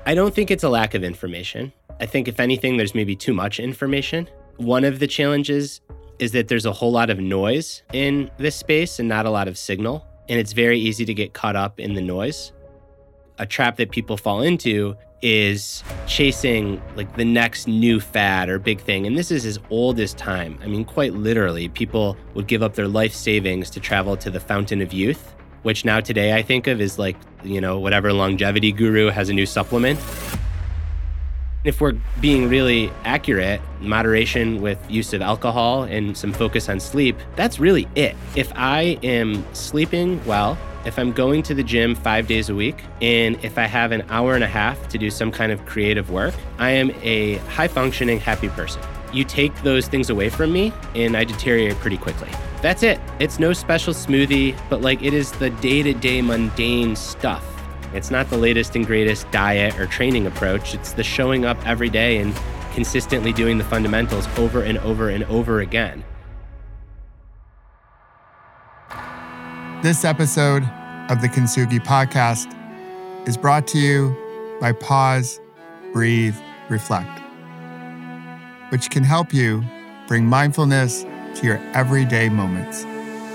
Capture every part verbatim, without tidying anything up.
I don't think it's a lack of information. I think if anything, there's maybe too much information. One of the challenges is that there's a whole lot of noise in this space and not a lot of signal. And it's very easy to get caught up in the noise. A trap that people fall into is chasing like the next new fad or big thing. And this is as old as time. I mean, quite literally, people would give up their life savings to travel to the fountain of youth, which now today I think of as like, you know, whatever longevity guru has a new supplement. If we're being really accurate, moderation with use of alcohol and some focus on sleep, that's really it. If I am sleeping well, if I'm going to the gym five days a week, and if I have an hour and a half to do some kind of creative work, I am a high-functioning, happy person. You take those things away from me, and I deteriorate pretty quickly. That's it. It's no special smoothie, but like it is the day-to-day mundane stuff. It's not the latest and greatest diet or training approach. It's the showing up every day and consistently doing the fundamentals over and over and over again. This episode of the Kintsugi Podcast is brought to you by Pause, Breathe, Reflect, which can help you bring mindfulness to your everyday moments.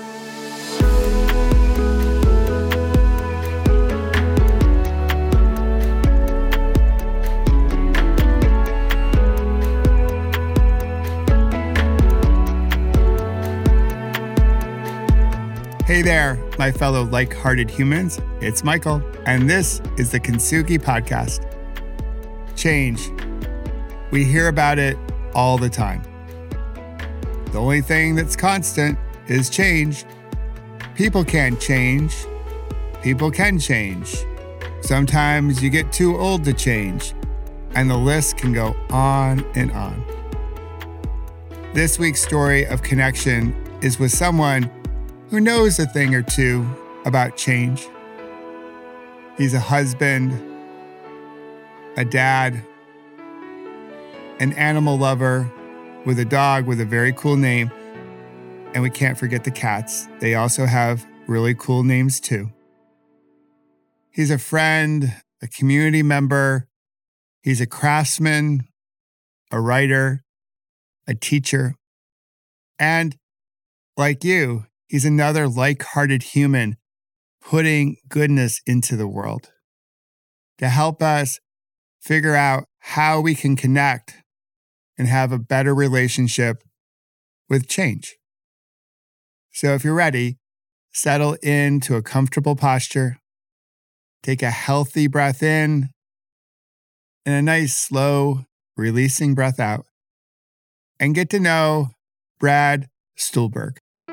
Hey there, my fellow like-hearted humans. It's Michael, and this is the Kintsugi Podcast. Change. We hear about it all the time. The only thing that's constant is change. People can't change. People can change. Sometimes you get too old to change, and the list can go on and on. This week's story of connection is with someone who knows a thing or two about change. He's a husband, a dad, an animal lover with a dog with a very cool name, and we can't forget the cats. They also have really cool names too. He's a friend, a community member. He's a craftsman, a writer, a teacher, and like you, he's another like-hearted human putting goodness into the world to help us figure out how we can connect and have a better relationship with change. So if you're ready, settle into a comfortable posture, take a healthy breath in, and a nice, slow, releasing breath out, and get to know Brad Stulberg.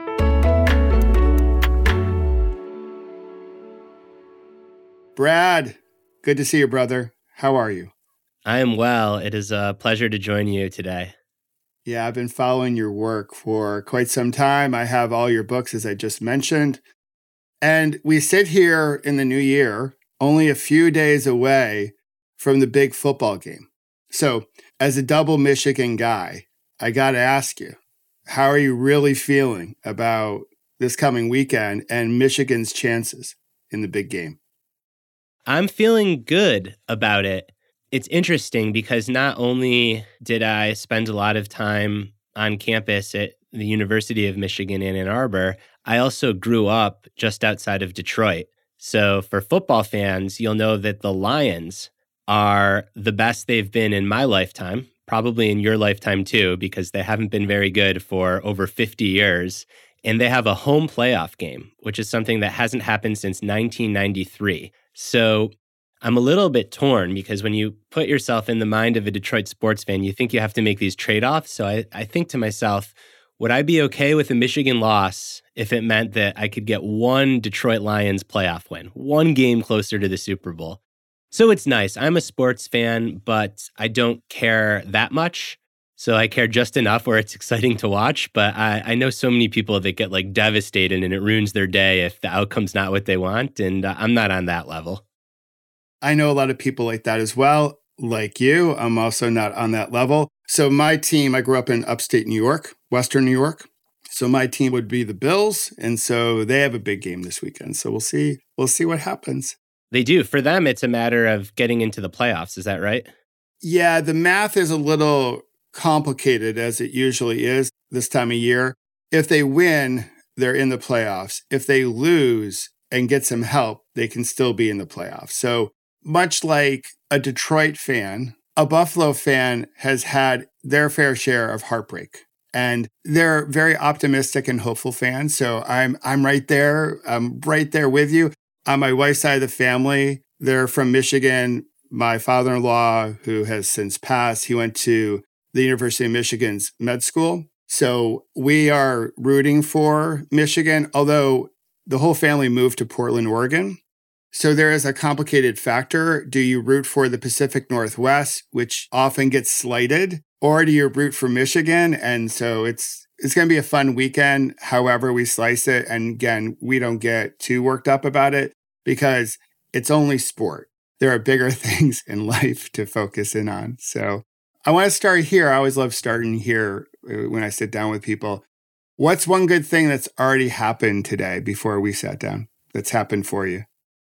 Brad, good to see you, brother. How are you? I am well. It is a pleasure to join you today. Yeah, I've been following your work for quite some time. I have all your books, as I just mentioned. And we sit here in the new year, only a few days away from the big football game. So, as a double Michigan guy, I got to ask you, how are you really feeling about this coming weekend and Michigan's chances in the big game? I'm feeling good about it. It's interesting because not only did I spend a lot of time on campus at the University of Michigan in Ann Arbor, I also grew up just outside of Detroit. So for football fans, you'll know that the Lions are the best they've been in my lifetime, probably in your lifetime too, because they haven't been very good for over fifty years. And they have a home playoff game, which is something that hasn't happened since nineteen ninety-three. So I'm a little bit torn because when you put yourself in the mind of a Detroit sports fan, you think you have to make these trade-offs. So I, I think to myself, would I be okay with a Michigan loss if it meant that I could get one Detroit Lions playoff win, one game closer to the Super Bowl? So it's nice. I'm a sports fan, but I don't care that much. So I care just enough where it's exciting to watch. But I, I know so many people that get like devastated and it ruins their day if the outcome's not what they want. And uh, I'm not on that level. I know a lot of people like that as well. Like you, I'm also not on that level. So my team, I grew up in upstate New York, Western New York. So my team would be the Bills. And so they have a big game this weekend. So we'll see. We'll see what happens. They do. For them, it's a matter of getting into the playoffs. Is that right? Yeah, the math is a little complicated as it usually is this time of year. If they win, they're in the playoffs. If they lose and get some help, they can still be in the playoffs. So much like a Detroit fan, a Buffalo fan has had their fair share of heartbreak. And they're very optimistic and hopeful fans. So I'm I'm right there. I'm right there with you. On my wife's side of the family, they're from Michigan. My father-in-law, who has since passed, he went to the University of Michigan's med school. So we are rooting for Michigan, although the whole family moved to Portland, Oregon. So there is a complicated factor. Do you root for the Pacific Northwest, which often gets slighted, or do you root for Michigan? And so it's it's going to be a fun weekend, however we slice it. And again, we don't get too worked up about it because it's only sport. There are bigger things in life to focus in on. So I want to start here. I always love starting here when I sit down with people. What's one good thing that's already happened today before we sat down that's happened for you?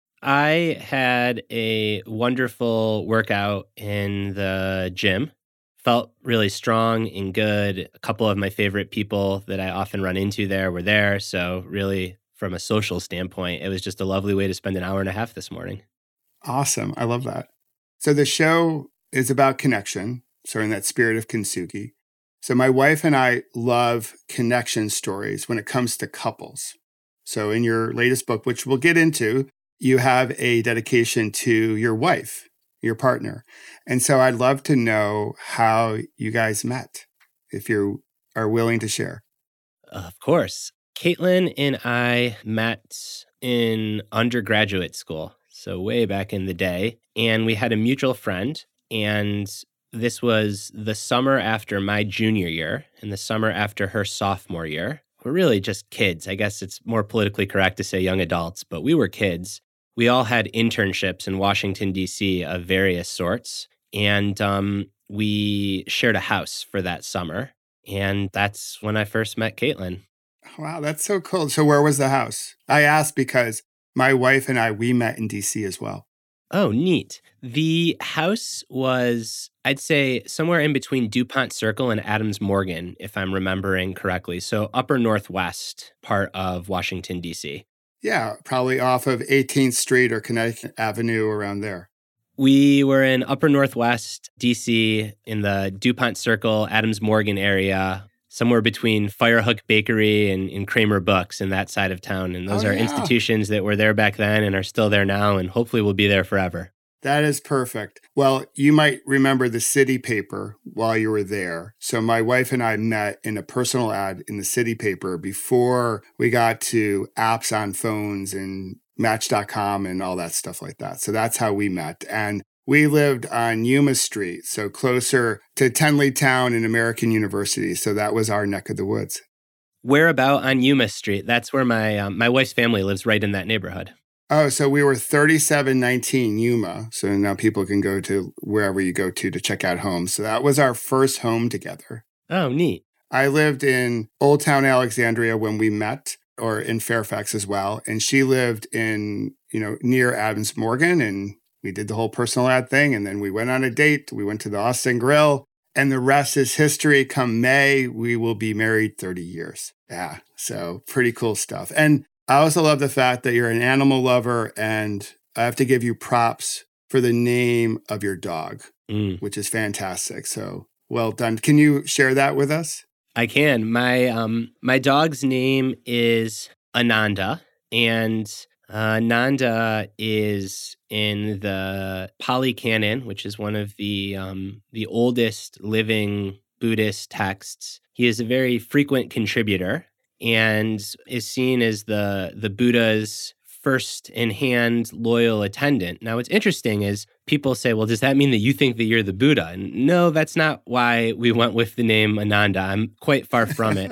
I had a wonderful workout in the gym. Felt really strong and good. A couple of my favorite people that I often run into there were there. So really, from a social standpoint, it was just a lovely way to spend an hour and a half this morning. Awesome. I love that. So the show is about connection. So in that spirit of Kintsugi. So my wife and I love connection stories when it comes to couples. So in your latest book, which we'll get into, you have a dedication to your wife, your partner. And so I'd love to know how you guys met, if you are willing to share. Of course. Caitlin and I met in undergraduate school, so way back in the day. And we had a mutual friend. And this was the summer after my junior year and the summer after her sophomore year. We're really just kids. I guess it's more politically correct to say young adults, but we were kids. We all had internships in Washington, D C of various sorts. And um, we shared a house for that summer. And that's when I first met Caitlin. Wow, that's so cool. So where was the house? I asked because my wife and I, we met in D C as well. Oh, neat. The house was, I'd say, somewhere in between DuPont Circle and Adams Morgan, if I'm remembering correctly. So upper northwest part of Washington, D C. Yeah, probably off of eighteenth Street or Connecticut Avenue around there. We were in upper northwest D C in the DuPont Circle, Adams Morgan area, somewhere between Firehook Bakery and, and Kramer Books in that side of town. And those oh, are yeah. institutions that were there back then and are still there now and hopefully will be there forever. That is perfect. Well, you might remember the City Paper while you were there. So my wife and I met in a personal ad in the City Paper before we got to apps on phones and Match dot com and all that stuff like that. So that's how we met. And we lived on Yuma Street, so closer to Tenleytown and American University. So that was our neck of the woods. Where about on Yuma Street? That's where my um, my wife's family lives, right in that neighborhood. Oh, so we were thirty-seven nineteen Yuma. So now people can go to wherever you go to to check out homes. So that was our first home together. Oh, neat. I lived in Old Town Alexandria when we met, or in Fairfax as well. And she lived in, you know, near Adams Morgan. And we did the whole personal ad thing. And then we went on a date. We went to the Austin Grill. And the rest is history. Come May, we will be married thirty years. Yeah, so pretty cool stuff. And I also love the fact that you're an animal lover, and I have to give you props for the name of your dog, mm. which is fantastic. So well done. Can you share that with us? I can. My um my dog's name is Ananda, and uh, Ananda is in the Pali Canon, which is one of the um, the oldest living Buddhist texts. He is a very frequent contributor and is seen as the the Buddha's first in hand loyal attendant. Now, what's interesting is people say, well, does that mean that you think that you're the Buddha? And no, that's not why we went with the name Ananda. I'm quite far from it.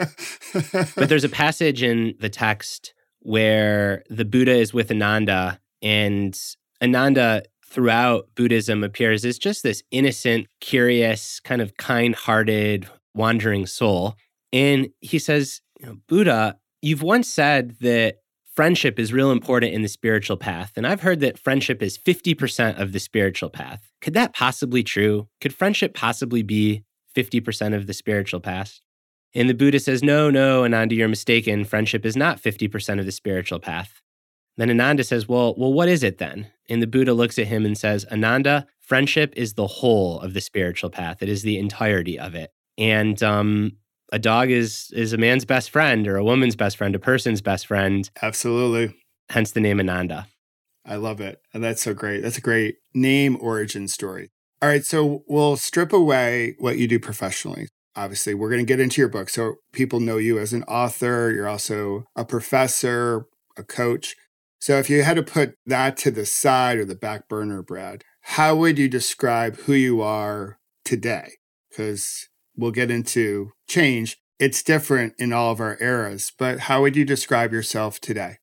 But there's a passage in the text where the Buddha is with Ananda, and Ananda throughout Buddhism appears as just this innocent, curious, kind of kind-hearted, wandering soul. And he says, you know, Buddha, you've once said that friendship is real important in the spiritual path. And I've heard that friendship is fifty percent of the spiritual path. Could that possibly be true? Could friendship possibly be fifty percent of the spiritual path? And the Buddha says, no, no, Ananda, you're mistaken. Friendship is not fifty percent of the spiritual path. Then Ananda says, well, well, what is it then? And the Buddha looks at him and says, Ananda, friendship is the whole of the spiritual path. It is the entirety of it. And um, a dog is is a man's best friend, or a woman's best friend, a person's best friend. Absolutely. Hence the name Ananda. I love it. And that's so great. That's a great name origin story. All right, so we'll strip away what you do professionally. Obviously, we're going to get into your book. So people know you as an author. You're also a professor, a coach. So if you had to put that to the side or the back burner, Brad, how would you describe who you are today? Because we'll get into change. It's different in all of our eras, but how would you describe yourself today?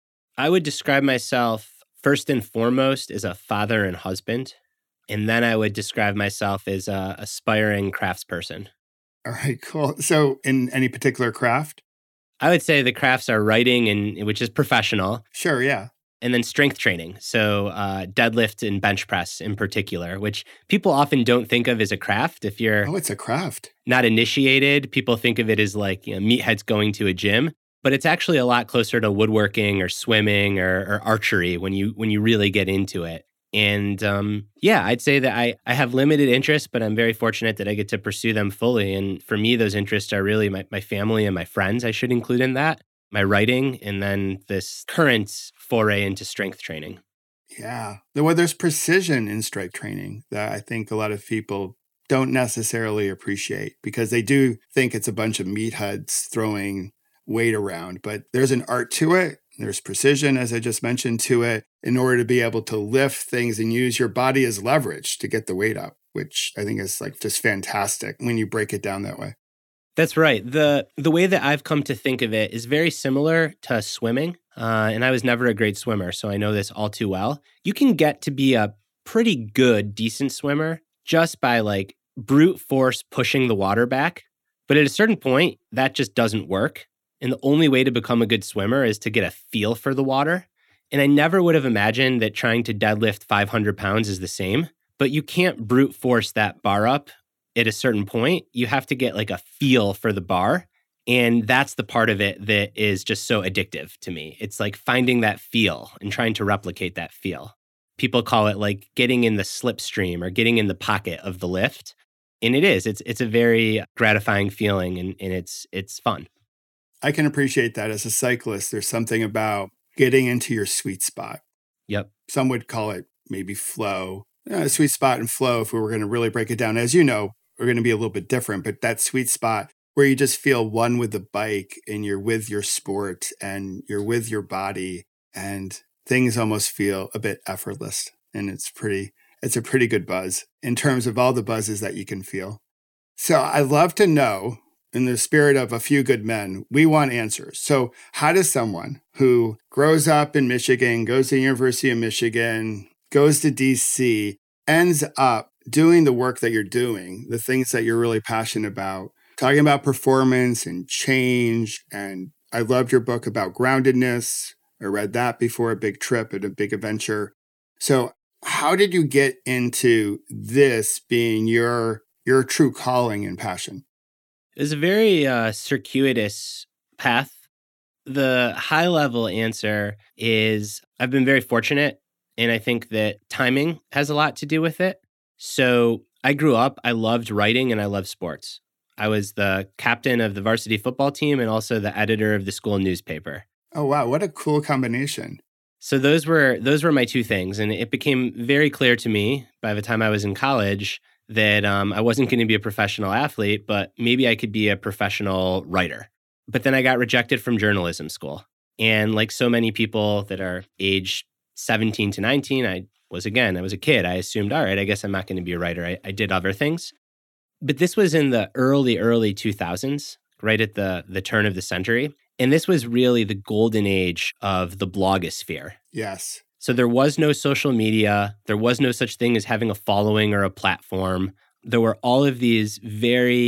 I would describe myself first and foremost as a father and husband. And then I would describe myself as an aspiring craftsperson. All right, cool. So in any particular craft? I would say the crafts are writing, and which is professional. Sure, yeah. And then strength training. So uh, deadlift and bench press in particular, which people often don't think of as a craft. If you're oh, it's a craft. Not initiated, people think of it as like, you know, meatheads going to a gym. But it's actually a lot closer to woodworking or swimming or, or archery when you when you really get into it. And um, yeah, I'd say that I, I have limited interests, but I'm very fortunate that I get to pursue them fully. And for me, those interests are really my, my family and my friends. I should include in that, my writing, and then this current foray into strength training. Yeah. Well, there's precision in strength training that I think a lot of people don't necessarily appreciate, because they do think it's a bunch of meatheads throwing weight around, but there's an art to it. There's precision, as I just mentioned, to it in order to be able to lift things and use your body as leverage to get the weight up, which I think is like just fantastic when you break it down that way. That's right. The the way that I've come to think of it is very similar to swimming. Uh, and I was never a great swimmer, so I know this all too well. You can get to be a pretty good, decent swimmer just by like brute force pushing the water back. But at a certain point, that just doesn't work. And the only way to become a good swimmer is to get a feel for the water. And I never would have imagined that trying to deadlift five hundred pounds is the same, but you can't brute force that bar up at a certain point. You have to get like a feel for the bar. And that's the part of it that is just so addictive to me. It's like finding that feel and trying to replicate that feel. People call it like getting in the slipstream or getting in the pocket of the lift. And it is. It's it's a very gratifying feeling, and, and it's it's fun. I can appreciate that. As a cyclist, there's something about getting into your sweet spot. Yep. Some would call it maybe flow. Uh, sweet spot and flow, if we were going to really break it down, as you know, we're going to be a little bit different, but that sweet spot where you just feel one with the bike and you're with your sport and you're with your body and things almost feel a bit effortless. And it's pretty, it's a pretty good buzz in terms of all the buzzes that you can feel. So I'd love to know, in the spirit of a few good men, we want answers. So how does someone who grows up in Michigan, goes to the University of Michigan, goes to D C, ends up doing the work that you're doing, the things that you're really passionate about, talking about performance and change? And I loved your book about groundedness. I read that before a big trip and a big adventure. So how did you get into this being your, your true calling and passion? It was a very uh, circuitous path. The high-level answer is I've been very fortunate, and I think that timing has a lot to do with it. So I grew up, I loved writing, and I loved sports. I was the captain of the varsity football team and also the editor of the school newspaper. Oh, wow. What a cool combination. So those were those were my two things, and it became very clear to me by the time I was in college that um, I wasn't going to be a professional athlete, but maybe I could be a professional writer. But then I got rejected from journalism school. And like so many people that are age seventeen to nineteen, I was, again, I was a kid. I assumed, all right, I guess I'm not going to be a writer. I, I did other things. But this was in the early, early two thousands, right at the, the turn of the century. And this was really the golden age of the blogosphere. Yes. So there was no social media. There was no such thing as having a following or a platform. There were all of these very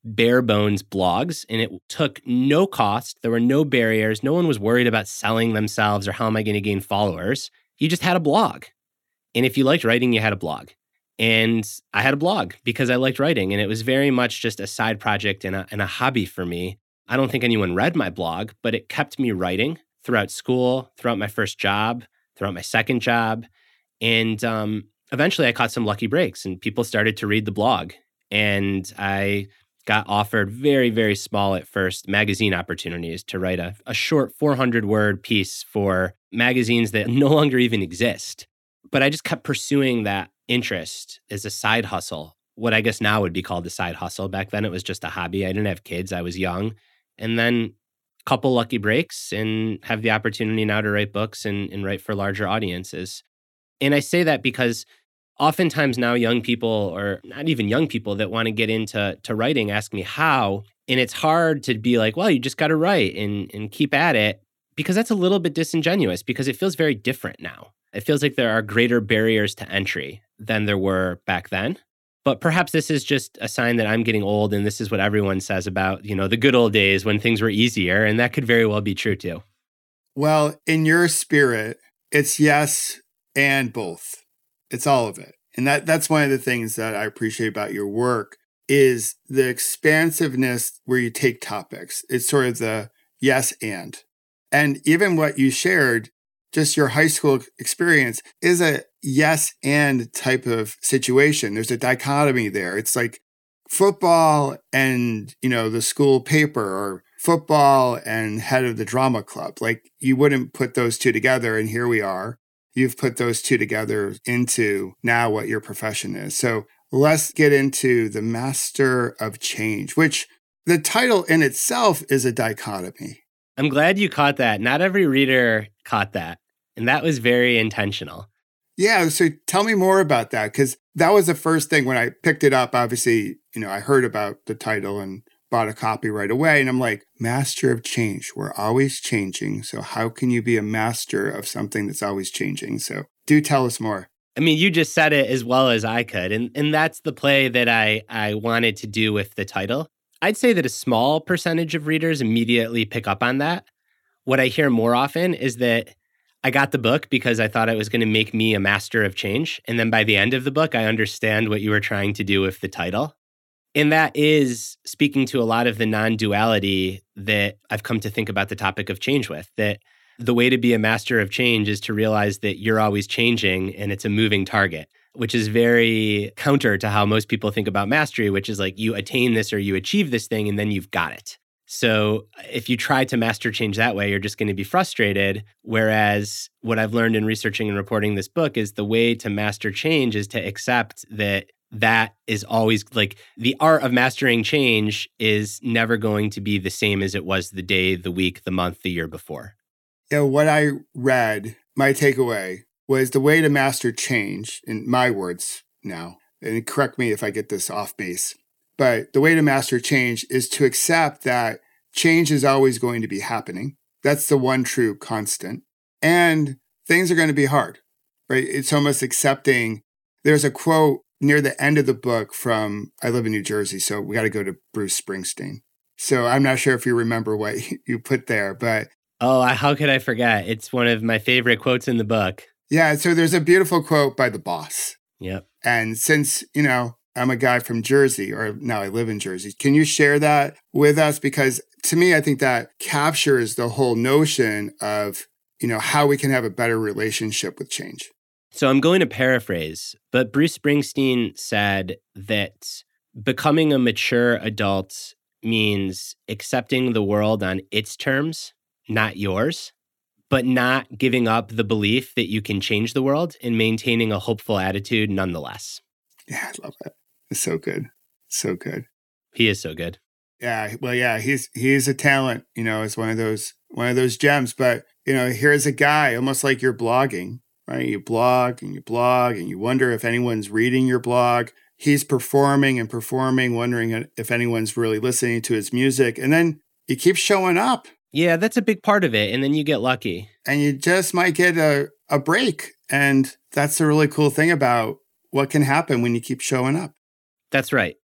bare bones blogs, and it took no cost. There were no barriers. No one was worried about selling themselves or how am I going to gain followers. You just had a blog. And if you liked writing, you had a blog. And I had a blog because I liked writing. And it was very much just a side project and a, and a hobby for me. I don't think anyone read my blog, but it kept me writing throughout school, throughout my first job, throughout my second job. And um, eventually I caught some lucky breaks and people started to read the blog. And I got offered very, very small at first magazine opportunities to write a, a short four hundred word piece for magazines that no longer even exist. But I just kept pursuing that interest as a side hustle, what I guess now would be called a side hustle. Back then it was just a hobby. I didn't have kids. I was young. And then a couple lucky breaks and have the opportunity now to write books and, and write for larger audiences. And I say that because oftentimes now young people, or not even young people that want to get into to writing, ask me how. And it's hard to be like, well, you just got to write and, and keep at it, because that's a little bit disingenuous because it feels very different now. It feels like there are greater barriers to entry than there were back then. But perhaps this is just a sign that I'm getting old and this is what everyone says about, you know, the good old days when things were easier. And that could very well be true too. Well, in your spirit, it's yes and both. It's all of it. And that that's one of the things that I appreciate about your work is the expansiveness where you take topics. It's sort of the yes and. And even what you shared, just your high school experience, is a yes and type of situation. There's a dichotomy there. It's like football and, you know, the school paper, or football and head of the drama club. Like you wouldn't put those two together, and here we are. You've put those two together into now what your profession is. So let's get into the Master of Change, which the title in itself is a dichotomy. I'm glad you caught that. Not every reader caught that. And that was very intentional. Yeah. So tell me more about that, because that was the first thing when I picked it up. Obviously, you know, I heard about the title and bought a copy right away. And I'm like, Master of Change. We're always changing. So how can you be a master of something that's always changing? So do tell us more. I mean, you just said it as well as I could. And and that's the play that I, I wanted to do with the title. I'd say that a small percentage of readers immediately pick up on that. What I hear more often is that I got the book because I thought it was going to make me a master of change. And then by the end of the book, I understand what you were trying to do with the title. And that is speaking to a lot of the non-duality that I've come to think about the topic of change with, that the way to be a master of change is to realize that you're always changing and it's a moving target, which is very counter to how most people think about mastery, which is like you attain this or you achieve this thing and then you've got it. So if you try to master change that way, you're just going to be frustrated. Whereas what I've learned in researching and reporting this book is the way to master change is to accept that that is always like the art of mastering change is never going to be the same as it was the day, the week, the month, the year before. Yeah, what I read, my takeaway was the way to master change, in my words now, and correct me if I get this off base, but the way to master change is to accept that change is always going to be happening. That's the one true constant. And things are going to be hard, right? It's almost accepting. There's a quote near the end of the book from, I live in New Jersey, so we got to go to Bruce Springsteen. So I'm not sure if you remember what you put there, but. Oh, how could I forget? It's one of my favorite quotes in the book. Yeah, so there's a beautiful quote by the boss. Yep. And since, you know, I'm a guy from Jersey, or now I live in Jersey, can you share that with us? Because to me, I think that captures the whole notion of, you know, how we can have a better relationship with change. So I'm going to paraphrase, but Bruce Springsteen said that becoming a mature adult means accepting the world on its terms, not yours, but not giving up the belief that you can change the world and maintaining a hopeful attitude nonetheless. Yeah, I love that. It's so good. So good. He is so good. Yeah, well, yeah, he's he's a talent, you know, it's one of those one of those gems. But, you know, here's a guy, almost like you're blogging, right? You blog and you blog and you wonder if anyone's reading your blog. He's performing and performing, wondering if anyone's really listening to his music. And then he keeps showing up. Yeah, that's a big part of it. And then you get lucky. And you just might get a, a break. And that's the really cool thing about what can happen when you keep showing up. That's right.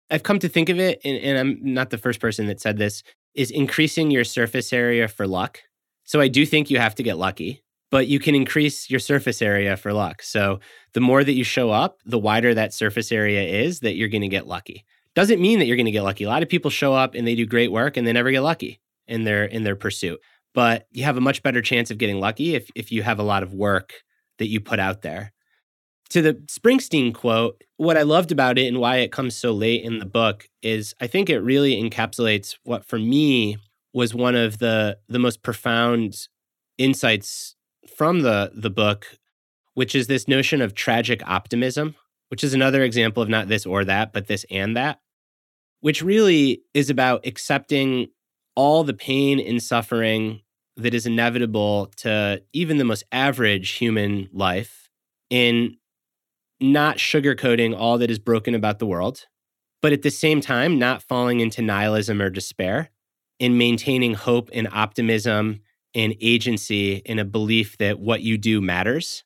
I've come to think of it, and, and I'm not the first person that said this, is increasing your surface area for luck. So I do think you have to get lucky, but you can increase your surface area for luck. So the more that you show up, the wider that surface area is that you're going to get lucky. Doesn't mean that you're going to get lucky. A lot of people show up and they do great work and they never get lucky in their in their pursuit. But you have a much better chance of getting lucky if if you have a lot of work that you put out there. To the Springsteen quote, what I loved about it and why it comes so late in the book is I think it really encapsulates what for me was one of the the most profound insights from the the book, which is this notion of tragic optimism, which is another example of not this or that, but this and that, which really is about accepting all the pain and suffering that is inevitable to even the most average human life in not sugarcoating all that is broken about the world, but at the same time, not falling into nihilism or despair, in maintaining hope and optimism and agency in a belief that what you do matters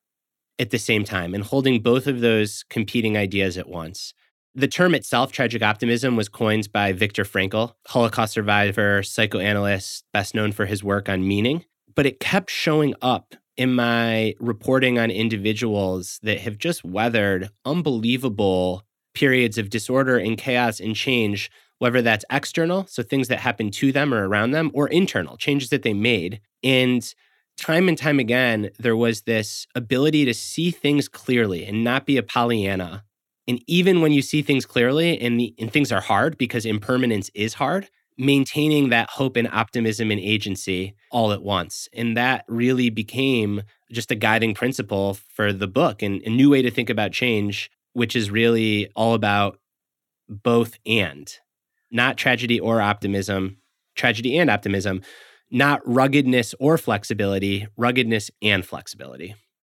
at the same time, and holding both of those competing ideas at once. The term itself, tragic optimism, was coined by Viktor Frankl, Holocaust survivor, psychoanalyst, best known for his work on meaning, but it kept showing up in my reporting on individuals that have just weathered unbelievable periods of disorder and chaos and change, whether that's external, so things that happen to them or around them, or internal, changes that they made. And time and time again, there was this ability to see things clearly and not be a Pollyanna. And even when you see things clearly and, the, and things are hard, because impermanence is hard, maintaining that hope and optimism and agency all at once. And that really became just a guiding principle for the book and a new way to think about change, which is really all about both and, not tragedy or optimism, tragedy and optimism, not ruggedness or flexibility, ruggedness and flexibility.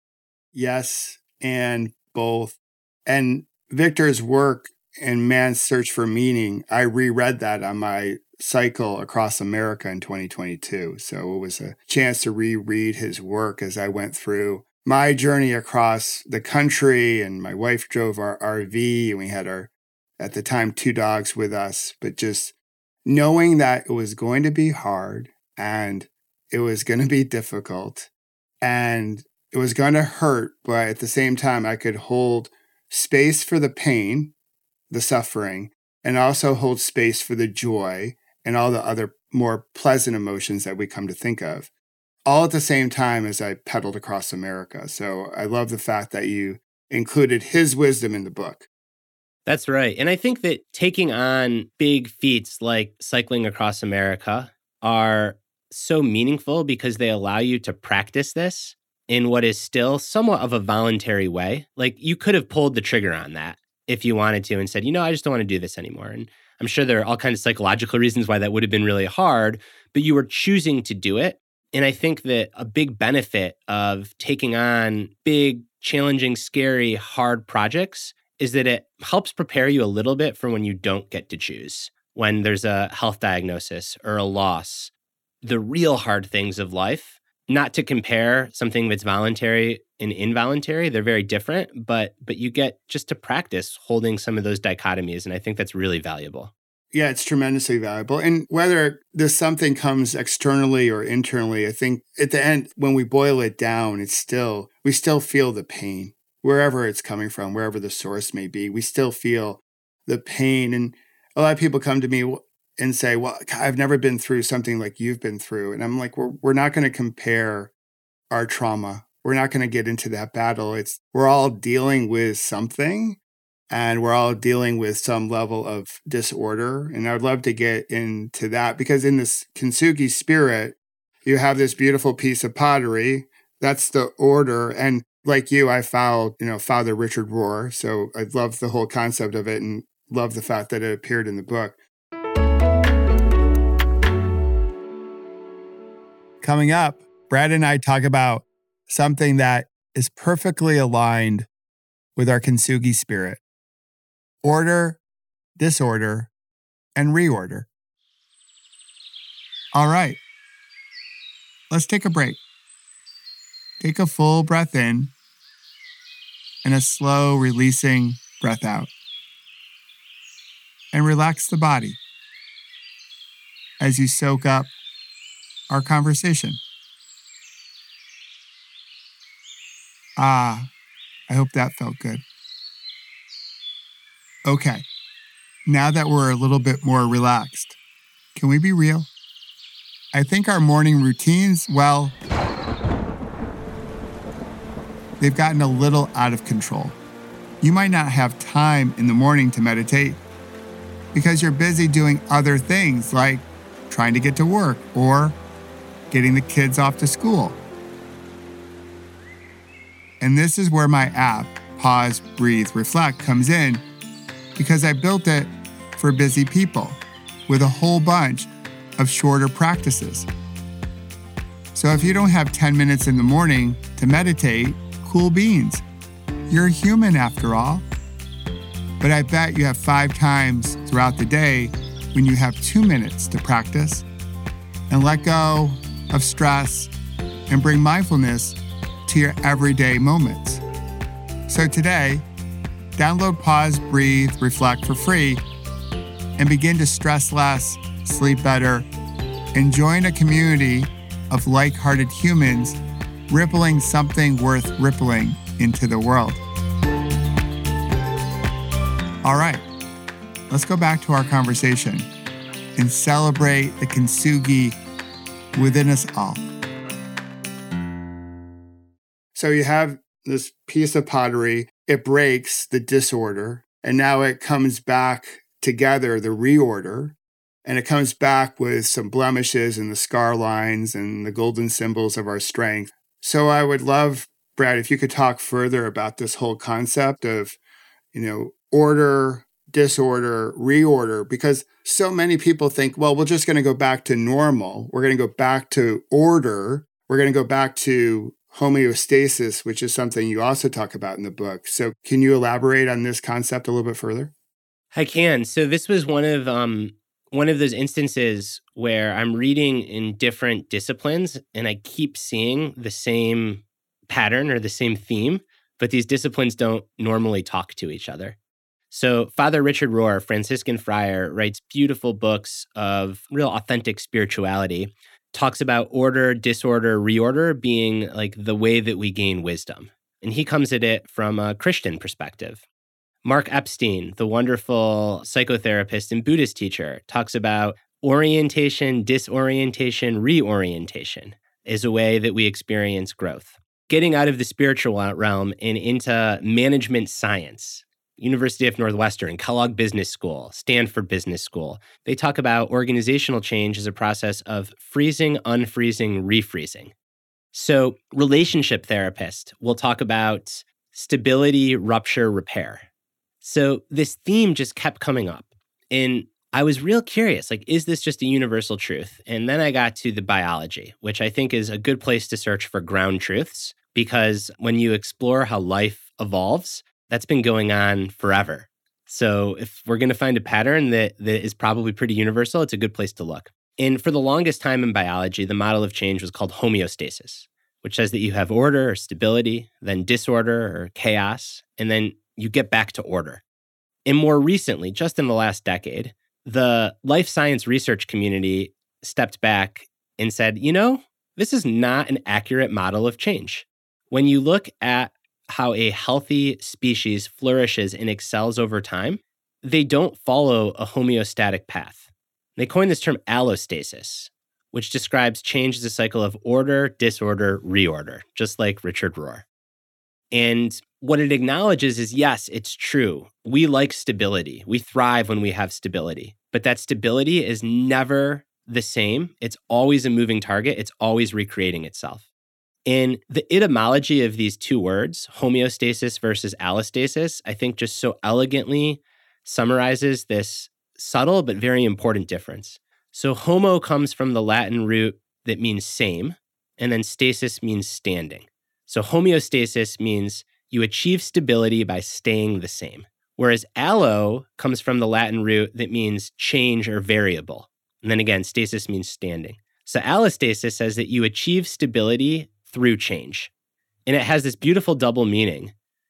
Yes, and both. And Victor's work in Man's Search for Meaning, I reread that on my cycle across America in twenty twenty-two. So it was a chance to reread his work as I went through my journey across the country. And my wife drove our R V, and we had our, at the time, two dogs with us. But just knowing that it was going to be hard and it was going to be difficult and it was going to hurt, but at the same time, I could hold space for the pain, the suffering, and also hold space for the joy and all the other more pleasant emotions that we come to think of, all at the same time as I pedaled across America. So I love the fact that you included his wisdom in the book. That's right. And I think that taking on big feats like cycling across America are so meaningful because they allow you to practice this in what is still somewhat of a voluntary way. Like you could have pulled the trigger on that if you wanted to and said, you know, I just don't want to do this anymore. And I'm sure there are all kinds of psychological reasons why that would have been really hard, but you were choosing to do it. And I think that a big benefit of taking on big, challenging, scary, hard projects is that it helps prepare you a little bit for when you don't get to choose, when there's a health diagnosis or a loss, the real hard things of life. Not to compare something that's voluntary and involuntary, they're very different, but but you get just to practice holding some of those dichotomies, and I think that's really valuable. Yeah, it's tremendously valuable. And whether this something comes externally or internally, I think at the end, when we boil it down, it's still, we still feel the pain, wherever it's coming from, wherever the source may be, we still feel the pain. And a lot of people come to me and say, well, I've never been through something like you've been through. And I'm like, we're, we're not going to compare our trauma. We're not going to get into that battle. It's, we're all dealing with something, and we're all dealing with some level of disorder. And I'd love to get into that because in this Kintsugi spirit, you have this beautiful piece of pottery. That's the order. And like you, I followed, you know, Father Richard Rohr. So I love the whole concept of it and love the fact that it appeared in the book. Coming up, Brad and I talk about something that is perfectly aligned with our Kintsugi spirit: order, disorder, and reorder. All right, let's take a break. Take a full breath in and a slow releasing breath out. and relax the body as you soak up our conversation. Ah, I hope that felt good. Okay, now that we're a little bit more relaxed, can we be real? I think our morning routines, well, they've gotten a little out of control. You might not have time in the morning to meditate because you're busy doing other things like trying to get to work or getting the kids off to school. And this is where my app, Pause, Breathe, Reflect, comes in because I built it for busy people with a whole bunch of shorter practices. So if you don't have ten minutes in the morning to meditate, cool beans. You're human after all. But I bet you have five times throughout the day when you have two minutes to practice and let go of stress and bring mindfulness to your everyday moments. So today, download Pause, Breathe, Reflect for free and begin to stress less, sleep better, and join a community of like-hearted humans rippling something worth rippling into the world. All right, let's go back to our conversation and celebrate the kintsugi within us all. So you have this piece of pottery, it breaks the disorder, and now it comes back together, the reorder, and it comes back with some blemishes and the scar lines and the golden symbols of our strength. So I would love, Brad, if you could talk further about this whole concept of, you know, order, disorder, reorder, because so many people think, well, we're just going to go back to normal. We're going to go back to order. We're going to go back to homeostasis, which is something you also talk about in the book. So can you elaborate on this concept a little bit further? I can. So this was one of um, one of those instances where I'm reading in different disciplines and I keep seeing the same pattern or the same theme, but these disciplines don't normally talk to each other. So Father Richard Rohr, Franciscan friar, writes beautiful books of real authentic spirituality, talks about order, disorder, reorder being like the way that we gain wisdom. And he comes at it from a Christian perspective. Mark Epstein, the wonderful psychotherapist and Buddhist teacher, talks about orientation, disorientation, reorientation is a way that we experience growth. Getting out of the spiritual realm and into management science. University of Northwestern, Kellogg Business School, Stanford Business School. They talk about organizational change as a process of freezing, unfreezing, refreezing. So relationship therapists will talk about stability, rupture, repair. So this theme just kept coming up. And I was real curious, like, is this just a universal truth? And then I got to the biology, which I think is a good place to search for ground truths, because when you explore how life evolves, that's been going on forever. So if we're going to find a pattern that, that is probably pretty universal, it's a good place to look. And for the longest time in biology, the model of change was called homeostasis, which says that you have order or stability, then disorder or chaos, and then you get back to order. And more recently, just in the last decade, the life science research community stepped back and said, you know, this is not an accurate model of change. When you look at how a healthy species flourishes and excels over time, they don't follow a homeostatic path. They coined this term allostasis, which describes change as a cycle of order, disorder, reorder, just like Richard Rohr. And what it acknowledges is, yes, it's true. We like stability. We thrive when we have stability. But that stability is never the same. It's always a moving target. It's always recreating itself. And the etymology of these two words, homeostasis versus allostasis, I think just so elegantly summarizes this subtle but very important difference. So homo comes from the Latin root that means same, and then stasis means standing. So homeostasis means you achieve stability by staying the same, whereas allo comes from the Latin root that means change or variable. And then again, stasis means standing. So allostasis says that you achieve stability through change. And it has this beautiful double meaning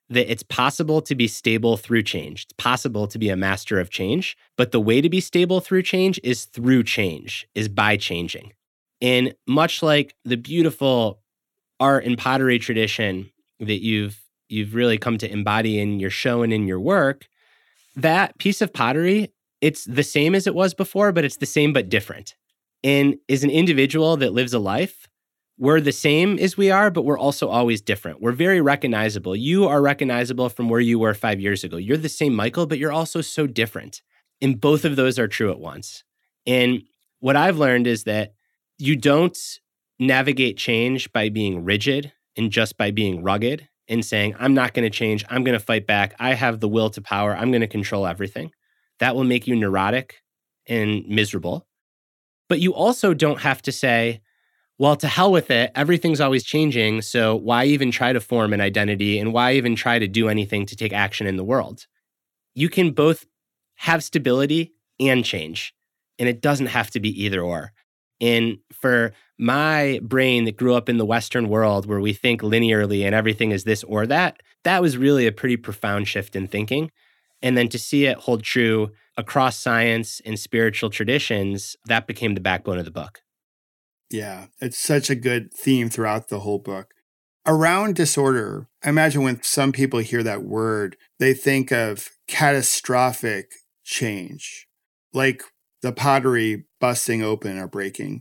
that it's possible to be stable through change. It's possible to be a master of change, but the way to be stable through change is through change, is by changing. And much like the beautiful art and pottery tradition that you've you've really come to embody in your show and in your work, that piece of pottery, it's the same as it was before, but it's the same but different. And as an individual that lives a life, we're the same as we are, but we're also always different. We're very recognizable. You are recognizable from where you were five years ago. You're the same Michael, but you're also so different. And both of those are true at once. And what I've learned is that you don't navigate change by being rigid and just by being rugged and saying, I'm not going to change. I'm going to fight back. I have the will to power. I'm going to control everything. That will make you neurotic and miserable. But you also don't have to say, well, to hell with it. Everything's always changing. So why even try to form an identity and why even try to do anything to take action in the world? You can both have stability and change. And it doesn't have to be either or. And for my brain that grew up in the Western world where we think linearly and everything is this or that, that was really a pretty profound shift in thinking. And then to see it hold true across science and spiritual traditions, that became the backbone of the book. Yeah, it's such a good theme throughout the whole book. Around disorder, I imagine when some people hear that word, they think of catastrophic change, like the pottery busting open or breaking,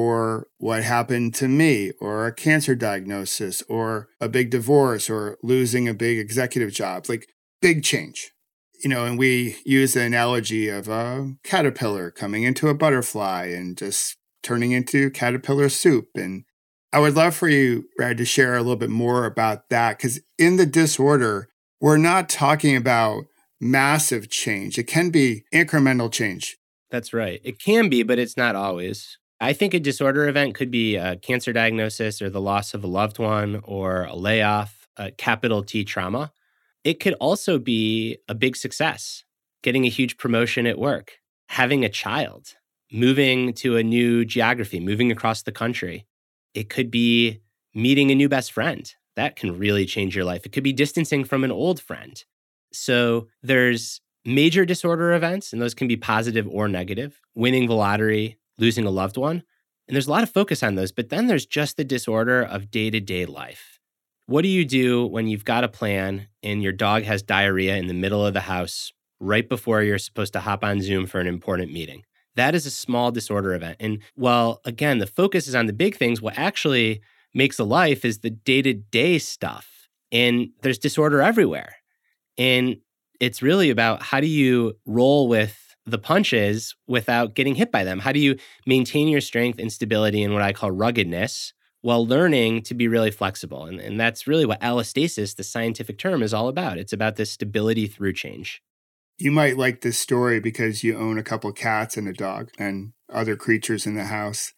or what happened to me, or a cancer diagnosis, or a big divorce, or losing a big executive job, like big change. You know, and we use the analogy of a caterpillar coming into a butterfly and just turning into caterpillar soup. And I would love for you, Brad, to share a little bit more about that, because in the disorder, we're not talking about massive change. It can be incremental change. That's right. It can be, but it's not always. I think a disorder event could be a cancer diagnosis or the loss of a loved one or a layoff, a capital T trauma. It could also be a big success, getting a huge promotion at work, having a child, moving to a new geography, moving across the country. It could be meeting a new best friend. That can really change your life. It could be distancing from an old friend. So there's major disorder events, and those can be positive or negative, winning the lottery, losing a loved one. And there's a lot of focus on those. But then there's just the disorder of day-to-day life. What do you do when you've got a plan and your dog has diarrhea in the middle of the house right before you're supposed to hop on Zoom for an important meeting? That is a small disorder event. And while, again, the focus is on the big things, what actually makes a life is the day-to-day stuff. And there's disorder everywhere. And it's really about how do you roll with the punches without getting hit by them? How do you maintain your strength and stability in what I call ruggedness while learning to be really flexible? And, and that's really what allostasis, the scientific term, is all about. It's about this stability through change. You might like this story because you own a couple cats and a dog and other creatures in the house.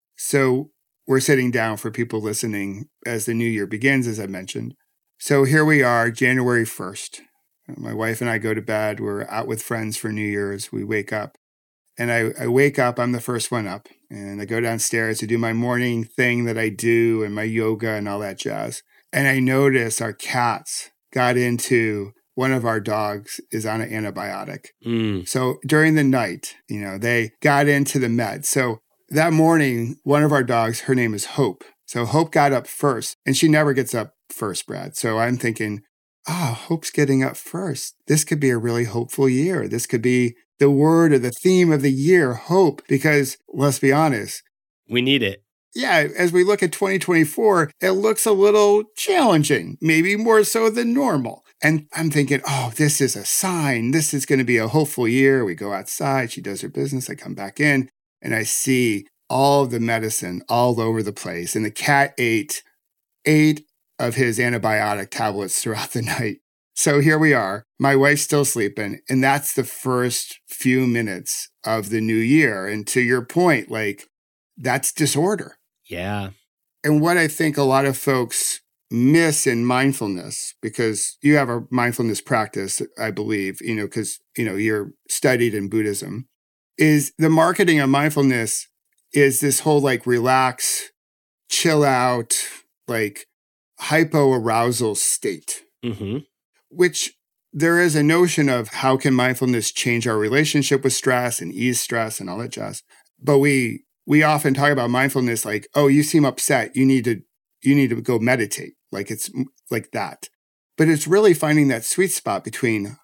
So we're sitting down for people listening as the new year begins, as I mentioned. So here we are, January first. My wife and I go to bed. We're out with friends for New Year's. We wake up. And I, I wake up. I'm the first one up. And I go downstairs to do my morning thing that I do and my yoga and all that jazz. And I notice our cats got into... One of our dogs is on an antibiotic. Mm. So during the night, you know, they got into the med. So that morning, one of our dogs, her name is Hope. So Hope got up first, and she never gets up first, Brad. So I'm thinking, ah, oh, Hope's getting up first. This could be a really hopeful year. This could be the word or the theme of the year, hope, because let's be honest. We need it. Yeah, as we look at twenty twenty-four, it looks a little challenging, maybe more so than normal. And I'm thinking, oh, this is a sign. This is going to be a hopeful year. We go outside. She does her business. I come back in and I see all of the medicine all over the place. And the cat ate eight of his antibiotic tablets throughout the night. So here we are. My wife's still sleeping. And that's the first few minutes of the new year. And to your point, like, that's disorder. Yeah. And what I think a lot of folks miss in mindfulness, because you have a mindfulness practice, I believe, you know, because, you know, you're studied in Buddhism, is the marketing of mindfulness is this whole like relax, chill out, like hypoarousal state. Mm-hmm. which there is a notion of how can mindfulness change our relationship with stress and ease stress and all that jazz. But we we often talk about mindfulness like, oh, you seem upset. You need to you need to go meditate. Like it's like that. But it's really finding that sweet spot between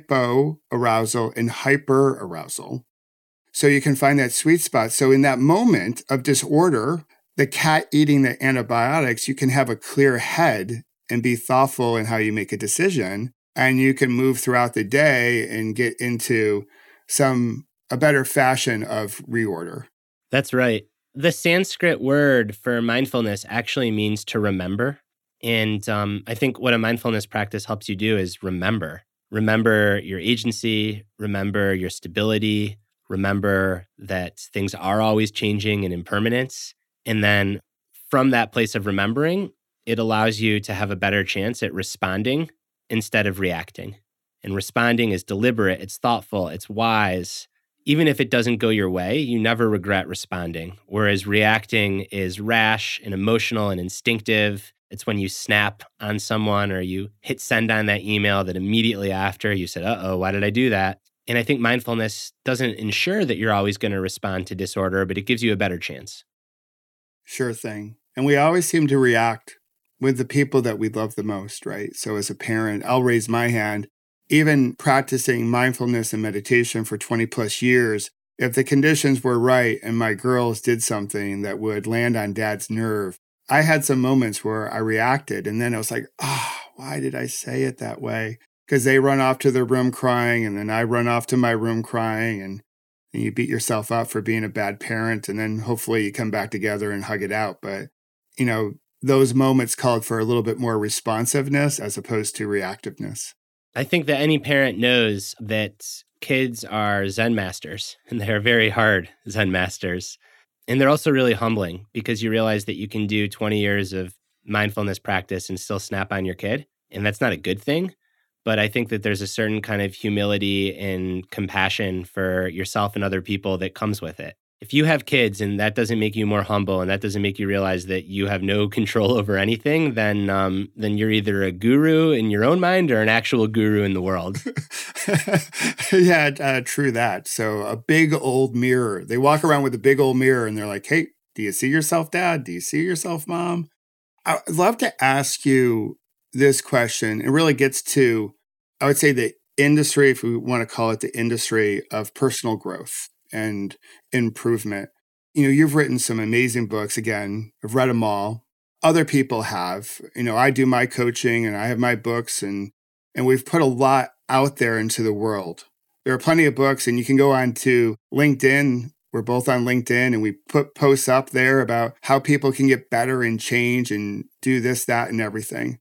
hypo-arousal and hyper-arousal. So you can find that sweet spot. So in that moment of disorder, the cat eating the antibiotics, you can have a clear head and be thoughtful in how you make a decision. And you can move throughout the day and get into some a better fashion of reorder. That's right. The Sanskrit word for mindfulness actually means to remember. And um, I think what a mindfulness practice helps you do is remember. Remember your agency, remember your stability, remember that things are always changing and impermanence. And then from that place of remembering, it allows you to have a better chance at responding instead of reacting. And responding is deliberate, it's thoughtful, it's wise. Even if it doesn't go your way, you never regret responding. Whereas reacting is rash and emotional and instinctive. It's when you snap on someone or you hit send on that email that immediately after you said, uh-oh, why did I do that? And I think mindfulness doesn't ensure that you're always going to respond to disorder, but it gives you a better chance. Sure thing. And we always seem to react with the people that we love the most, right? So as a parent, I'll raise my hand. Even practicing mindfulness and meditation for twenty plus years, if the conditions were right and my girls did something that would land on dad's nerve, I had some moments where I reacted and then I was like, oh, why did I say it that way? Because they run off to their room crying and then I run off to my room crying and, and you beat yourself up for being a bad parent and then hopefully you come back together and hug it out. But, you know, those moments called for a little bit more responsiveness as opposed to reactiveness. I think that any parent knows that kids are Zen masters, and they're very hard Zen masters. And they're also really humbling because you realize that you can do twenty years of mindfulness practice and still snap on your kid. And that's not a good thing. But I think that there's a certain kind of humility and compassion for yourself and other people that comes with it. If you have kids and that doesn't make you more humble and that doesn't make you realize that you have no control over anything, then um, then you're either a guru in your own mind or an actual guru in the world. yeah, uh, true that. So a big old mirror. They walk around with a big old mirror and they're like, hey, do you see yourself, Dad? Do you see yourself, Mom? I'd love to ask you this question. It really gets to, I would say, the industry, if we want to call it the industry of personal growth and improvement. You know, you've written some amazing books. Again, I've read them all. Other people have. You know, I do my coaching and I have my books and and we've put a lot out there into the world. There are plenty of books and you can go on to LinkedIn. We're both on LinkedIn and we put posts up there about how people can get better and change and do this, that, and everything.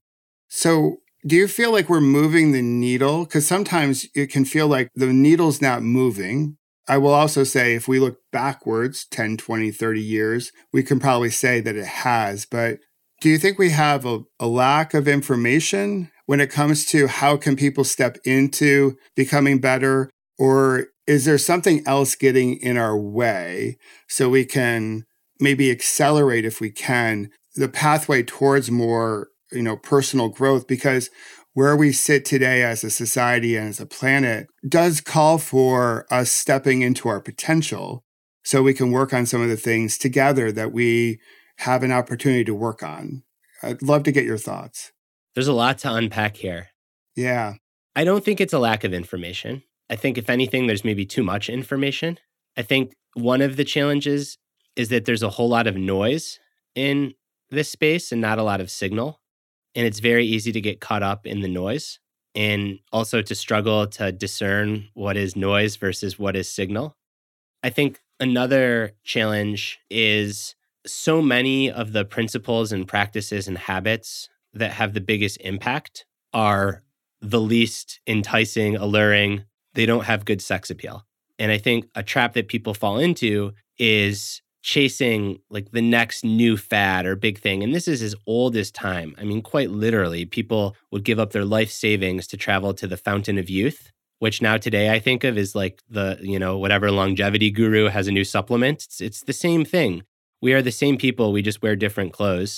So do you feel like we're moving the needle? Because sometimes it can feel like the needle's not moving. I will also say if we look backwards ten, twenty, thirty years, we can probably say that it has. But do you think we have a, a lack of information when it comes to how can people step into becoming better? Or is there something else getting in our way so we can maybe accelerate, if we can, the pathway towards more, you know, personal growth? Because where we sit today as a society and as a planet does call for us stepping into our potential so we can work on some of the things together that we have an opportunity to work on. I'd love to get your thoughts. There's a lot to unpack here. Yeah. I don't think it's a lack of information. I think if anything, there's maybe too much information. I think one of the challenges is that there's a whole lot of noise in this space and not a lot of signal. And it's very easy to get caught up in the noise and also to struggle to discern what is noise versus what is signal. I think another challenge is so many of the principles and practices and habits that have the biggest impact are the least enticing, alluring. They don't have good sex appeal. And I think a trap that people fall into is chasing like the next new fad or big thing. And this is as old as time. I mean, quite literally, people would give up their life savings to travel to the Fountain of Youth, which now today I think of as like the, you know, whatever longevity guru has a new supplement. It's, it's the same thing. We are the same people. We just wear different clothes.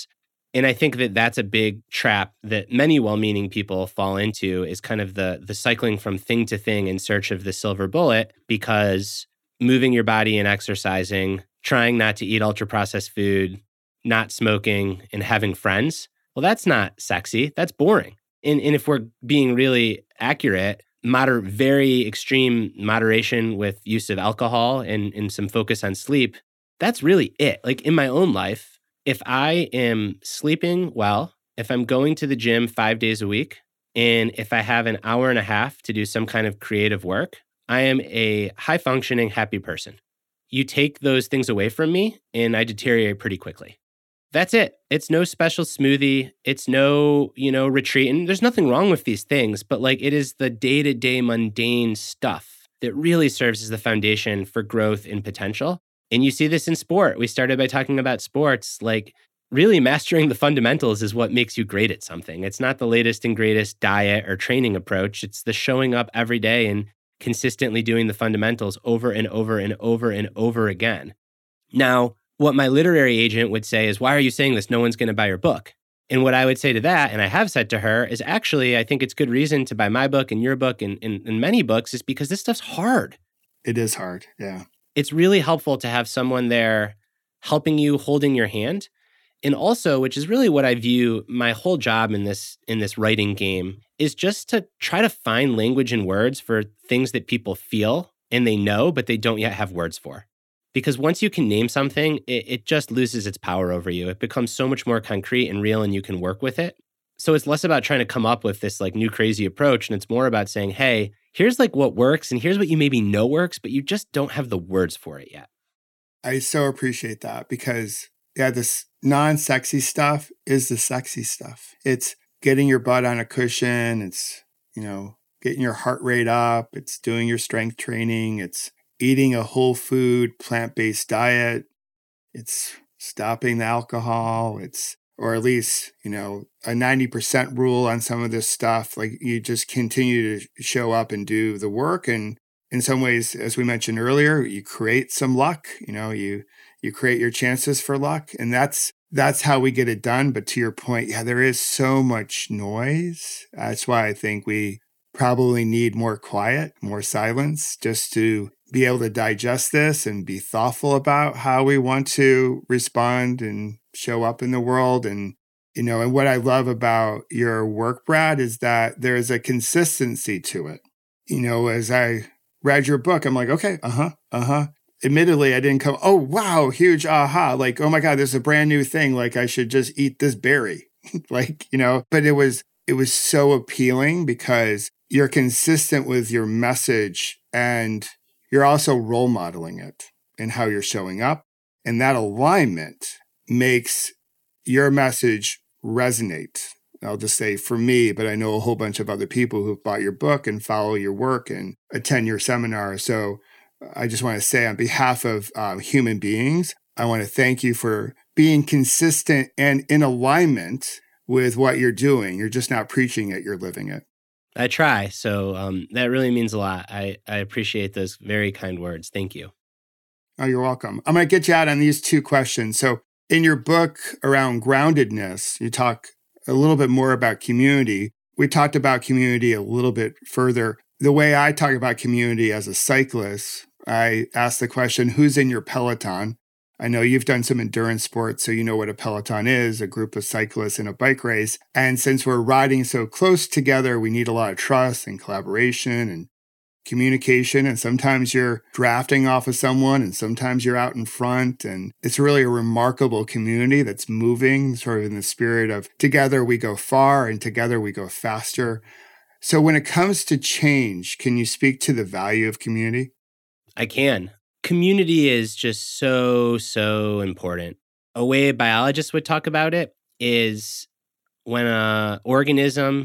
And I think that that's a big trap that many well-meaning people fall into, is kind of the the cycling from thing to thing in search of the silver bullet, because moving your body and exercising, trying not to eat ultra-processed food, not smoking, and having friends, well, that's not sexy. That's boring. And, and if we're being really accurate, moder- very extreme moderation with use of alcohol and, and some focus on sleep, that's really it. Like in my own life, if I am sleeping well, if I'm going to the gym five days a week, and if I have an hour and a half to do some kind of creative work, I am a high-functioning, happy person. You take those things away from me, and I deteriorate pretty quickly. That's it. It's no special smoothie. It's no, you know, retreat. And there's nothing wrong with these things, but like it is the day-to-day mundane stuff that really serves as the foundation for growth and potential. And you see this in sport. We started by talking about sports. Like really mastering the fundamentals is what makes you great at something. It's not the latest and greatest diet or training approach. It's the showing up every day and consistently doing the fundamentals over and over and over and over again. Now, what my literary agent would say is, why are you saying this? No one's going to buy your book. And what I would say to that, and I have said to her, is actually, I think it's good reason to buy my book and your book and, and, and many books, is because this stuff's hard. It is hard, yeah. It's really helpful to have someone there helping you, holding your hand. And also, which is really what I view my whole job in this in this writing game, is just to try to find language and words for things that people feel and they know, but they don't yet have words for. Because once you can name something, it, it just loses its power over you. It becomes so much more concrete and real, and you can work with it. So it's less about trying to come up with this like new crazy approach, and it's more about saying, hey, here's like what works, and here's what you maybe know works, but you just don't have the words for it yet. I so appreciate that, because yeah, this non-sexy stuff is the sexy stuff. It's getting your butt on a cushion. It's, you know, getting your heart rate up. It's doing your strength training. It's eating a whole food, plant-based diet. It's stopping the alcohol. It's, or at least, you know, a ninety percent rule on some of this stuff. Like you just continue to show up and do the work. And in some ways, as we mentioned earlier, you create some luck, you know, you, you create your chances for luck. And that's, that's how we get it done. But to your point, yeah, there is so much noise. That's why I think we probably need more quiet, more silence, just to be able to digest this and be thoughtful about how we want to respond and show up in the world. And, you know, and what I love about your work, Brad, is that there's a consistency to it. You know, as I read your book, I'm like, okay, uh-huh, uh-huh. Admittedly, I didn't come, oh, wow, huge aha. Like, oh my God, there's a brand new thing. Like I should just eat this berry. Like, you know, but it was, it was so appealing because you're consistent with your message and you're also role modeling it in how you're showing up. And that alignment makes your message resonate. I'll just say for me, but I know a whole bunch of other people who've bought your book and follow your work and attend your seminar. So I just want to say on behalf of uh, human beings, I want to thank you for being consistent and in alignment with what you're doing. You're just not preaching it, you're living it. I try. So um, that really means a lot. I, I appreciate those very kind words. Thank you. Oh, you're welcome. I'm going to get you out on these two questions. So in your book around groundedness, you talk a little bit more about community. We talked about community a little bit further. The way I talk about community as a cyclist, I ask the question, who's in your peloton? I know you've done some endurance sports, so you know what a peloton is, a group of cyclists in a bike race. And since we're riding so close together, we need a lot of trust and collaboration and communication. And sometimes you're drafting off of someone and sometimes you're out in front. And it's really a remarkable community that's moving sort of in the spirit of together we go far and together we go faster. So when it comes to change, can you speak to the value of community? I can. Community is just so, so important. A way biologists would talk about it is when an organism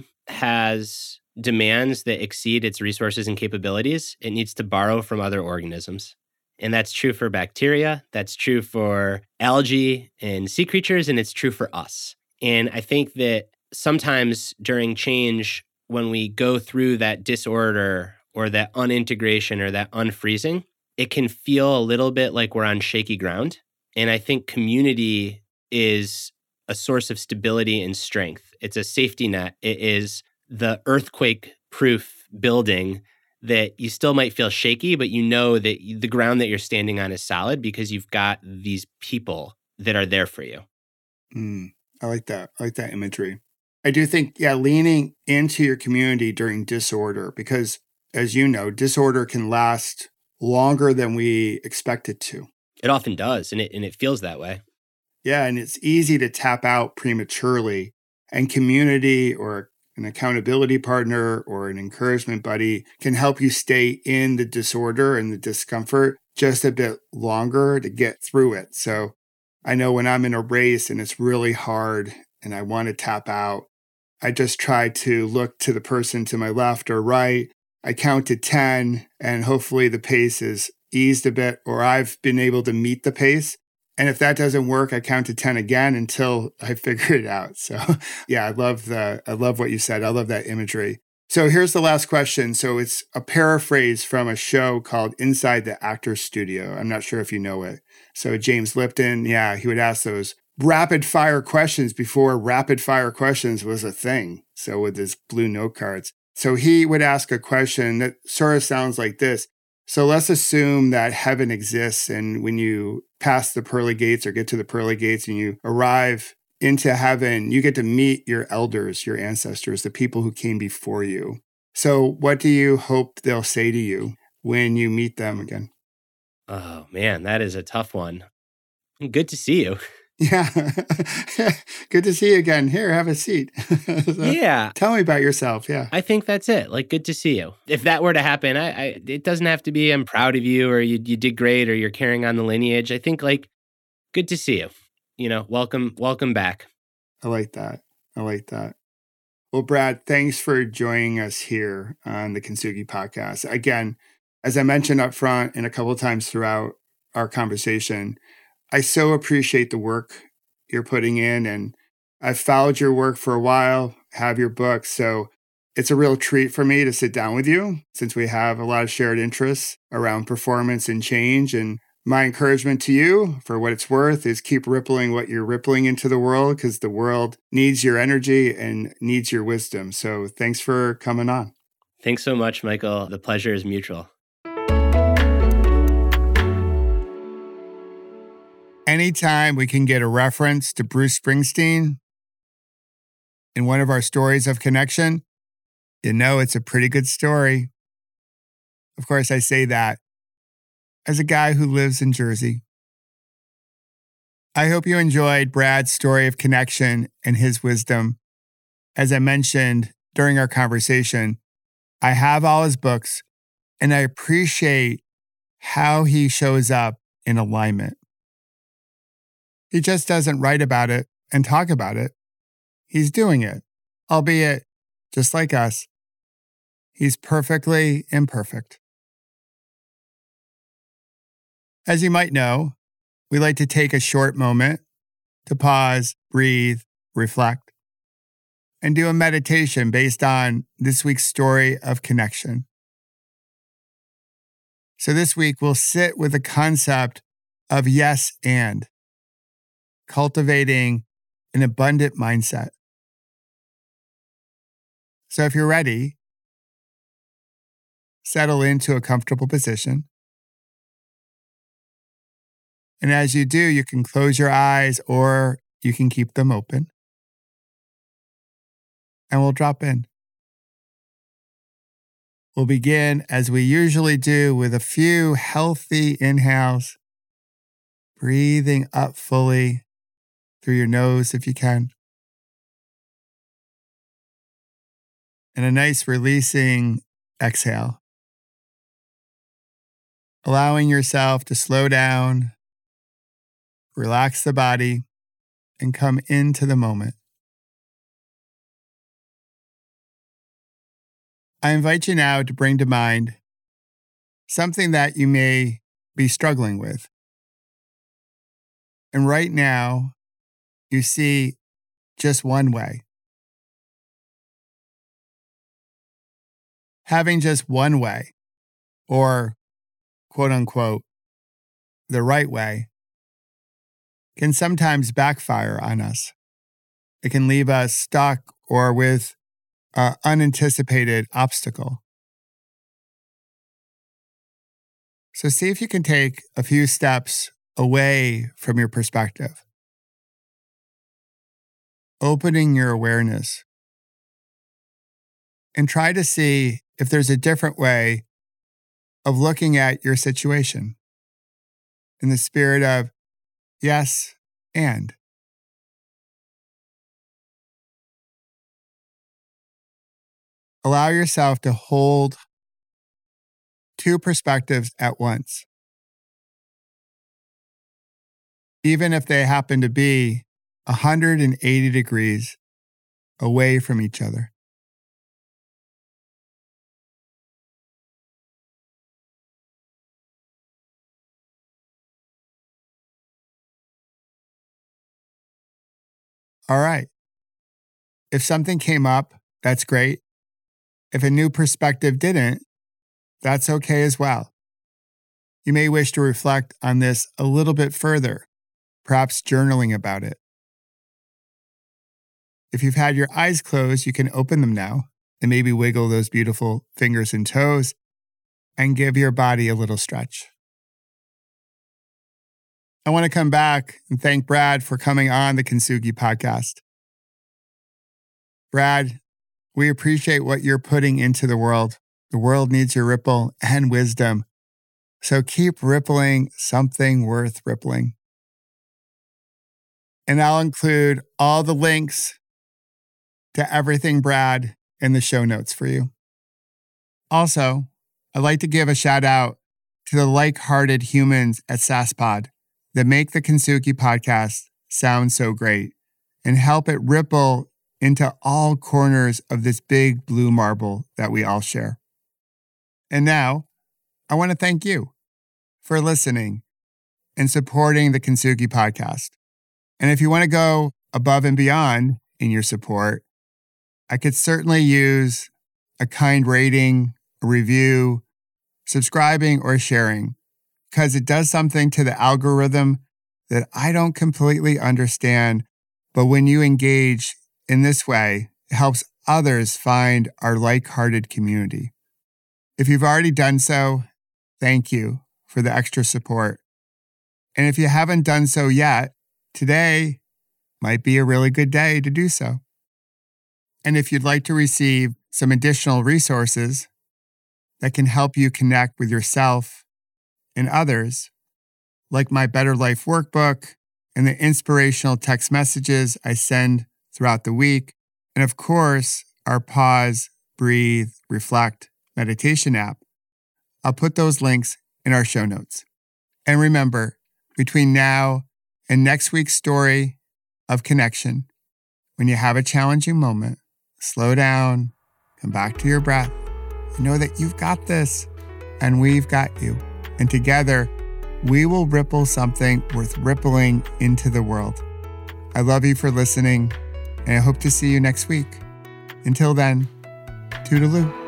has demands that exceed its resources and capabilities, it needs to borrow from other organisms. And that's true for bacteria, that's true for algae and sea creatures, and it's true for us. And I think that sometimes during change, when we go through that disorder or that unintegration or that unfreezing, it can feel a little bit like we're on shaky ground. And I think community is a source of stability and strength. It's a safety net. It is the earthquake-proof building that you still might feel shaky, but you know that the ground that you're standing on is solid because you've got these people that are there for you. Mm, I like that. I like that imagery. I do think, yeah, leaning into your community during disorder, because as you know, disorder can last longer than we expect it to. It often does, and it and it feels that way. Yeah, and it's easy to tap out prematurely, and community or an accountability partner or an encouragement buddy can help you stay in the disorder and the discomfort just a bit longer to get through it. So I know when I'm in a race and it's really hard and I want to tap out, I just try to look to the person to my left or right. I count to ten and hopefully the pace is eased a bit or I've been able to meet the pace. And if that doesn't work, I count to ten again until I figure it out. So yeah, I love the, I love what you said. I love that imagery. So here's the last question. So it's a paraphrase from a show called Inside the Actors Studio. I'm not sure if you know it. So James Lipton, yeah, he would ask those rapid fire questions before rapid fire questions was a thing. So with his blue note cards. So he would ask a question that sort of sounds like this. So let's assume that heaven exists, and when you pass the pearly gates or get to the pearly gates and you arrive into heaven, you get to meet your elders, your ancestors, the people who came before you. So what do you hope they'll say to you when you meet them again? Oh, man, that is a tough one. Good to see you. Yeah. Good to see you again. Here, have a seat. So, yeah. Tell me about yourself. Yeah. I think that's it. Like, good to see you. If that were to happen, I, I it doesn't have to be I'm proud of you or you you did great or you're carrying on the lineage. I think like good to see you. You know, welcome, welcome back. I like that. I like that. Well, Brad, thanks for joining us here on the Kintsugi podcast. Again, as I mentioned up front and a couple of times throughout our conversation, I so appreciate the work you're putting in, and I've followed your work for a while, have your book, so it's a real treat for me to sit down with you since we have a lot of shared interests around performance and change. And my encouragement to you, for what it's worth, is keep rippling what you're rippling into the world because the world needs your energy and needs your wisdom. So thanks for coming on. Thanks so much, Michael. The pleasure is mutual. Anytime we can get a reference to Bruce Springsteen in one of our stories of connection, you know it's a pretty good story. Of course, I say that as a guy who lives in Jersey. I hope you enjoyed Brad's story of connection and his wisdom. As I mentioned during our conversation, I have all his books, and I appreciate how he shows up in alignment. He just doesn't write about it and talk about it. He's doing it, albeit just like us. He's perfectly imperfect. As you might know, we like to take a short moment to pause, breathe, reflect, and do a meditation based on this week's story of connection. So this week, we'll sit with the concept of yes and, cultivating an abundant mindset. So if you're ready, settle into a comfortable position. And as you do, you can close your eyes or you can keep them open. And we'll drop in. We'll begin as we usually do with a few healthy inhales, breathing up fully through your nose if you can. And a nice releasing exhale. Allowing yourself to slow down, relax the body, and come into the moment. I invite you now to bring to mind something that you may be struggling with. And right now, you see just one way. Having just one way, or quote unquote, the right way, can sometimes backfire on us. It can leave us stuck or with an unanticipated obstacle. So see if you can take a few steps away from your perspective, opening your awareness, and try to see if there's a different way of looking at your situation in the spirit of yes and. Allow yourself to hold two perspectives at once, even if they happen to be one hundred eighty degrees away from each other. All right. If something came up, that's great. If a new perspective didn't, that's okay as well. You may wish to reflect on this a little bit further, perhaps journaling about it. If you've had your eyes closed, you can open them now and maybe wiggle those beautiful fingers and toes and give your body a little stretch. I want to come back and thank Brad for coming on the Kintsugi podcast. Brad, we appreciate what you're putting into the world. The world needs your ripple and wisdom. So keep rippling something worth rippling. And I'll include all the links to everything Brad in the show notes for you. Also, I'd like to give a shout out to the like-hearted humans at SaaSpod that make the Kintsugi podcast sound so great and help it ripple into all corners of this big blue marble that we all share. And now, I want to thank you for listening and supporting the Kintsugi podcast. And if you want to go above and beyond in your support, I could certainly use a kind rating, a review, subscribing, or sharing, because it does something to the algorithm that I don't completely understand. But when you engage in this way, it helps others find our like-hearted community. If you've already done so, thank you for the extra support. And if you haven't done so yet, today might be a really good day to do so. And if you'd like to receive some additional resources that can help you connect with yourself and others, like my Better Life workbook and the inspirational text messages I send throughout the week, and of course, our Pause, Breathe, Reflect meditation app, I'll put those links in our show notes. And remember, between now and next week's story of connection, when you have a challenging moment, slow down, come back to your breath, and know that you've got this, and we've got you. And together, we will ripple something worth rippling into the world. I love you for listening, and I hope to see you next week. Until then, toodaloo.